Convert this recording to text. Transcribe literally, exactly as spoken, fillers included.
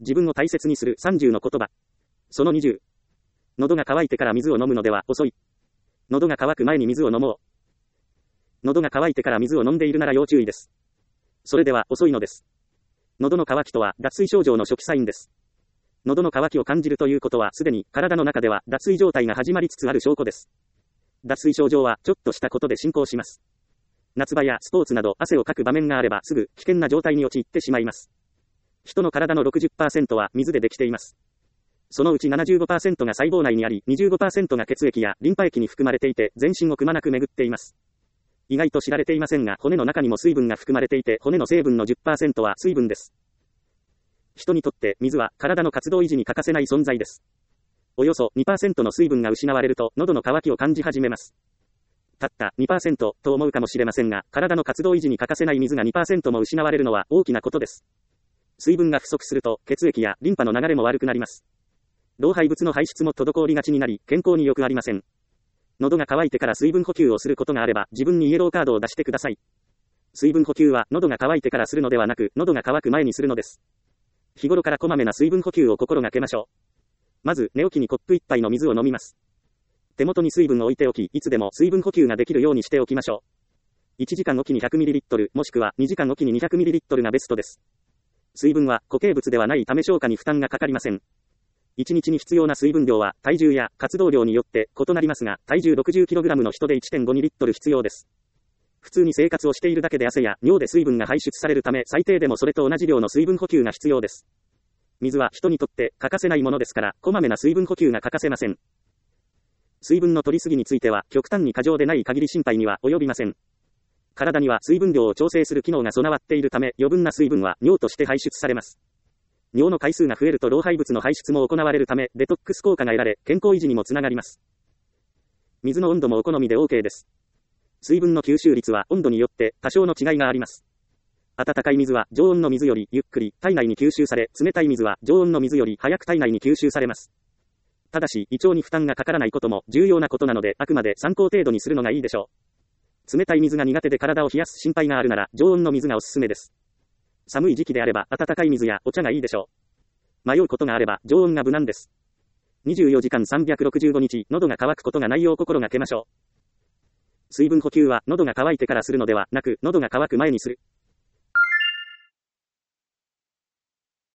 自分を大切にするさんじゅうの言葉。そのにじゅう。喉が渇いてから水を飲むのでは遅い。喉が渇く前に水を飲もう。喉が渇いてから水を飲んでいるなら要注意です。それでは遅いのです。喉の渇きとは脱水症状の初期サインです。喉の渇きを感じるということはすでに体の中では脱水状態が始まりつつある証拠です。脱水症状はちょっとしたことで進行します。夏場やスポーツなど汗をかく場面があればすぐ危険な状態に陥ってしまいます。人の体の ろくじゅっパーセント は水でできています。そのうち ななじゅうごパーセント が細胞内にあり、にじゅうごパーセント が血液やリンパ液に含まれていて、全身をくまなく巡っています。意外と知られていませんが、骨の中にも水分が含まれていて、骨の成分の じゅっパーセント は水分です。人にとって水は体の活動維持に欠かせない存在です。およそ にパーセント の水分が失われると、喉の渇きを感じ始めます。たった にパーセント と思うかもしれませんが、体の活動維持に欠かせない水が にパーセント も失われるのは大きなことです。水分が不足すると、血液やリンパの流れも悪くなります。老廃物の排出も滞りがちになり、健康に良くありません。喉が渇いてから水分補給をすることがあれば、自分にイエローカードを出してください。水分補給は喉が渇いてからするのではなく、喉が渇く前にするのです。日頃からこまめな水分補給を心がけましょう。まず、寝起きにコップ一杯の水を飲みます。手元に水分を置いておき、いつでも水分補給ができるようにしておきましょう。いちじかんおきに ひゃくミリリットル、もしくはにじかんおきに にひゃくミリリットル がベストです。水分は固形物ではないため消化に負担がかかりません。いちにちに必要な水分量は体重や活動量によって異なりますが、体重 ろくじゅっキログラム の人で いってんごにリットル必要です。普通に生活をしているだけで汗や尿で水分が排出されるため、最低でもそれと同じ量の水分補給が必要です。水は人にとって欠かせないものですから、こまめな水分補給が欠かせません。水分の取りすぎについては、極端に過剰でない限り心配には及びません。体には水分量を調整する機能が備わっているため、余分な水分は尿として排出されます。尿の回数が増えると老廃物の排出も行われるため、デトックス効果が得られ、健康維持にもつながります。水の温度もお好みで OK です。水分の吸収率は温度によって多少の違いがあります。温かい水は常温の水よりゆっくり体内に吸収され、冷たい水は常温の水より早く体内に吸収されます。ただし、胃腸に負担がかからないことも重要なことなので、あくまで参考程度にするのがいいでしょう。冷たい水が苦手で体を冷やす心配があるなら、常温の水がおすすめです。寒い時期であれば、温かい水やお茶がいいでしょう。迷うことがあれば、常温が無難です。にじゅうよじかんさんびゃくろくじゅうごにち、喉が渇くことがないよう心がけましょう。水分補給は、喉が渇いてからするのではなく、喉が渇く前にする。